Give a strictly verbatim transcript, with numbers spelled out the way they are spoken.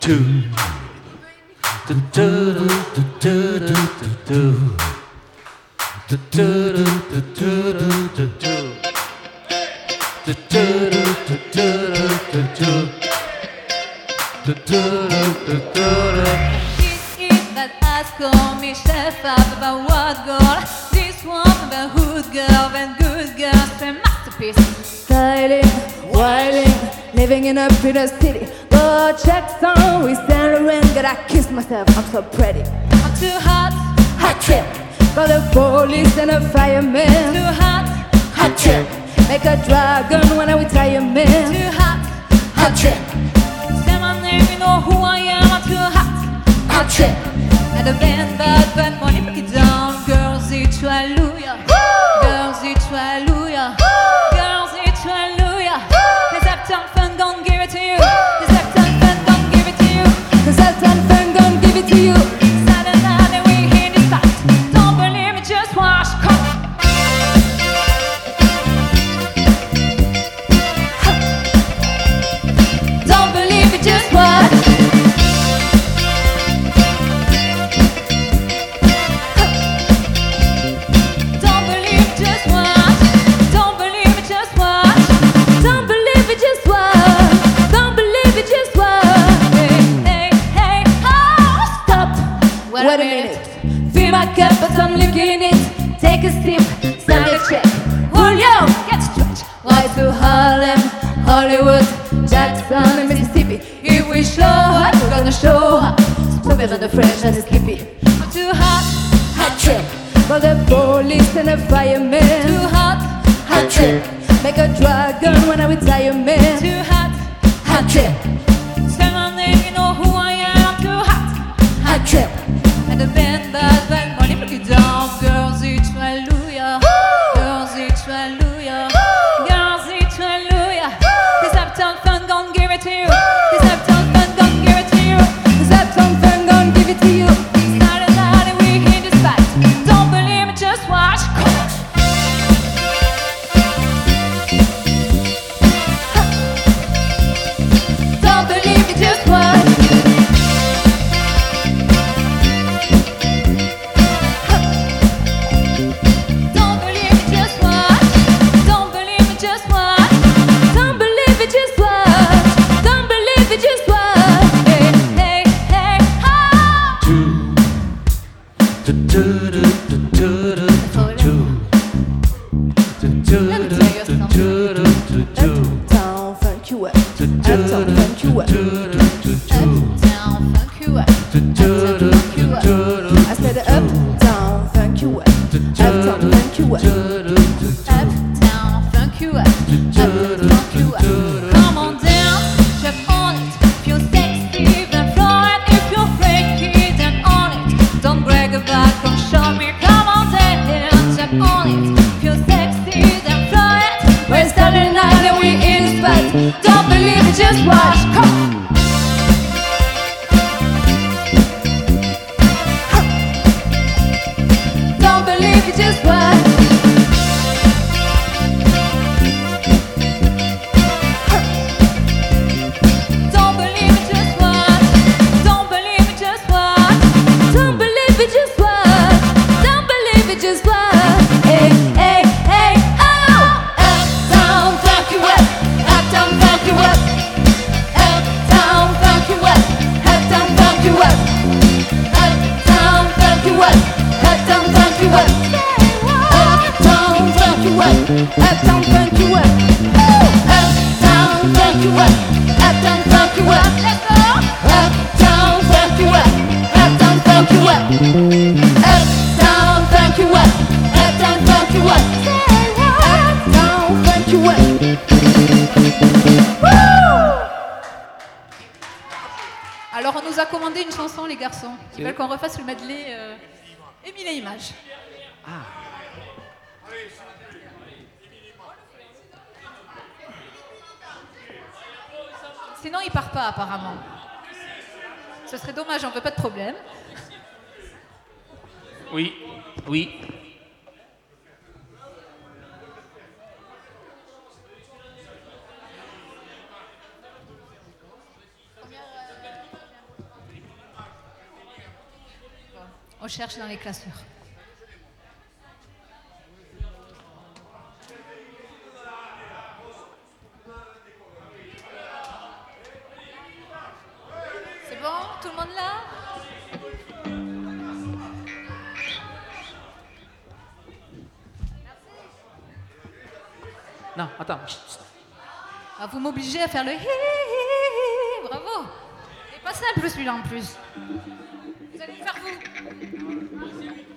two. Do do do do do do do do do do do do do. Do do do do do do do. Do do do do do. It that ask me chef up about what girl. This one the hood girl, then good girl, the masterpiece. Styling, whiling, living in a pretty city. Go check some, we stand around, gotta kiss myself, I'm so pretty. I'm too hot, Hot chick, call the police and a fireman. too hot, Hot chick, make a dragon when I retire man. too hot. Hot chick, Say my name, you know who I am. I'm too hot. hot chick, And the band bad, bad money, break it down. Girls, it's hallelujah. Girls, it's hallelujah. Girls, it's hallelujah. Let's have some fun, gon' give it to you. Let's have some fun, gon' give it to you. cause I'll stand firm, gon' give it to you. Saturday night and we in this fight. Don't believe me, just watch. Come on. Don't believe it, just watch. Don't believe it, just watch. Don't believe it, just watch. Don't believe it, just watch. Don't believe it, just watch. Hey, hey, hey, oh, Stop, Wait wait a a minute. Fill my cup, but I'm licking it. Take a sip, sign the check. Julio, get stretched. why to Harlem, Hollywood, Jackson, and Mississippi? If we show up, we're gonna show up. Smoother than the French and the Skippy. I'm too hot, Hot chick, call the police and the fireman. too hot, Hot chick, make a dragon when I retire man. too hot. Hot chick, Say my name, you know who I am. I'm too hot. hot chick, And the band, bad, bad money, break it down. Girls, it's hallelujah. Girls, it's hallelujah. Girls, it's hallelujah. This uptown fun, gon' give it to you. This uptown fun, gon' give it to you. cause I've something gonna give it to you. Saturday night and we in this fight. Don't believe me, just watch. Come on. Don't believe it, just watch. Don't believe me, just watch. Don't believe me, just watch. Don't believe it, just watch. Don't believe it, just watch. Hey, hey, hey, oh. Two. Do do do do do do do. Do do do do do do do. Uptown funk you up. Do do Uptown do funk you up. do do do. Uptown funk you up. Do do do do do. I said uptown funk you up. Uptown funk you up. Uptown funk you up. Uptown funk you up. Come on down, jump on it. Feel sexy, then floor it. If you're freaky, then on it. Don't brag about, come show me. Come on down, jump on it. Feel sexy, then floor it. We're starting night and we in the spot. Don't believe it, just watch. Come on. Don't believe it, just watch. Don't believe it, just watch. Don't believe it, just watch. Don't believe it, just watch. Don't believe it, just watch. Hey, hey, hey, oh! Uptown funk you up. Uptown funk you up. Uptown funk you up. Uptown funk you up. Uptown funk you up. Uptown funk you up. Uptown funk you up. Uptown funk you up. Uptown funk you up. Uptown funk you up. Let's go. Uptown funk you up. Uptown funk you up. Uptown funk you up. Uptown funk you up. Uptown funk you up. Alors on nous a commandé une chanson les garçons. Ils veulent qu'on refasse le medley euh, Émile et Images. Sinon il part pas apparemment. Ce serait dommage, on veut pas de problème. Oui, oui. On cherche dans les classures. C'est bon? Tout le monde là? Non, attends. Chut, chut. Ah, vous m'obligez à faire le hi hi hi hi. Bravo. C'est pas simple celui-là en plus. Vous allez le faire vous.